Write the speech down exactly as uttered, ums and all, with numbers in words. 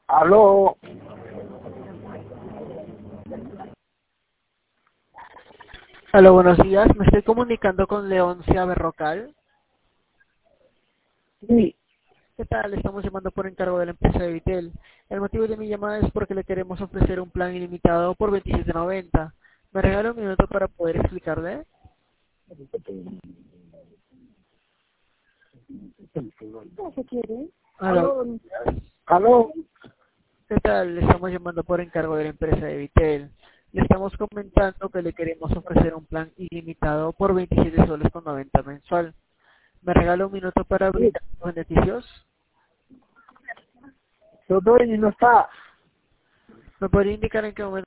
Aló. Hola, buenos días. Me estoy comunicando con Leoncia Berrocal. Sí. ¿Qué tal? Estamos llamando por encargo de la empresa de Vitel. El motivo de mi llamada es porque le queremos ofrecer un plan ilimitado por veintisiete noventa. ¿Me regala un minuto para poder explicarle? ¿Qué quiere? Hola, Aló. buenos días. Aló. ¿Qué tal? Le estamos llamando por encargo de la empresa de Vitel. Le estamos comentando que le queremos ofrecer un plan ilimitado por veintisiete soles con noventa mensual. ¿Me regala un minuto para Sí. brindar los beneficios? Su dueño no está. ¿Me podría indicar en qué momento